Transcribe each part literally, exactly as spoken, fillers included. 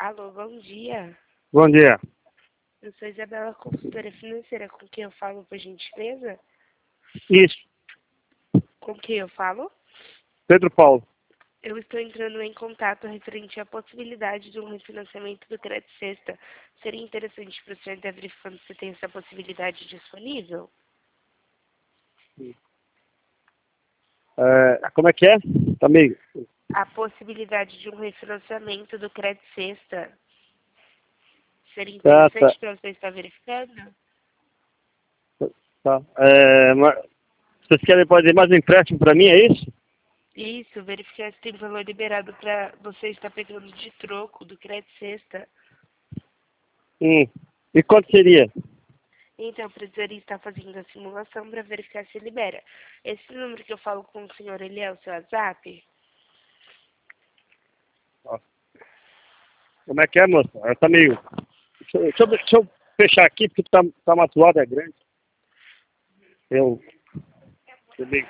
Alô, bom dia. Bom dia. Eu sou Isabela, consultora financeira. Com quem eu falo, por gentileza? Isso, Com quem eu falo? Pedro Paulo. Eu estou entrando em contato referente à possibilidade de um refinanciamento do crédito sexta. Seria interessante para o senhor estar verificando se tem essa possibilidade disponível? É, como é que é? Tá meio... A possibilidade de um refinanciamento do crédito sexta. Seria Tá, tá, interessante para você estar verificando? tá. É, mas vocês querem fazer mais um empréstimo para mim, é isso? Isso, verificar se tem valor liberado para você estar pegando de troco do crédito sexta. Hum. E quanto seria? Então, precisaria estar fazendo a simulação para verificar se libera. Esse número que eu falo com o senhor, ele é o seu WhatsApp? Ó, como é que é, moça? É, tá meio... Deixa, eu- deixa, eu- deixa eu fechar aqui, porque tá, tá uma suada é grande. Eu... eu meio...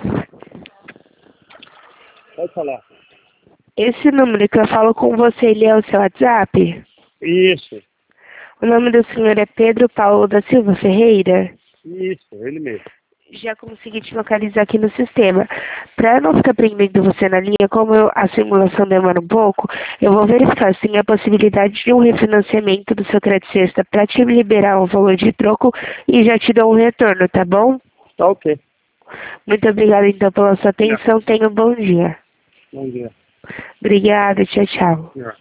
Pode falar. Esse número que eu falo com você, ele é o seu WhatsApp? Isso, O nome do senhor é Pedro Paulo da Silva Ferreira? isso, ele mesmo. Já consegui te localizar aqui no sistema. Para não ficar prendendo você na linha, como eu- a simulação demora um pouco, eu vou verificar se tem a possibilidade de um refinanciamento do seu crédito sexta para te liberar o valor de troco e já te dou um retorno, tá bom? Tá ok. Muito obrigada então pela sua Não, atenção. Tenha um bom dia. bom dia. Obrigada, tchau, tchau. Não.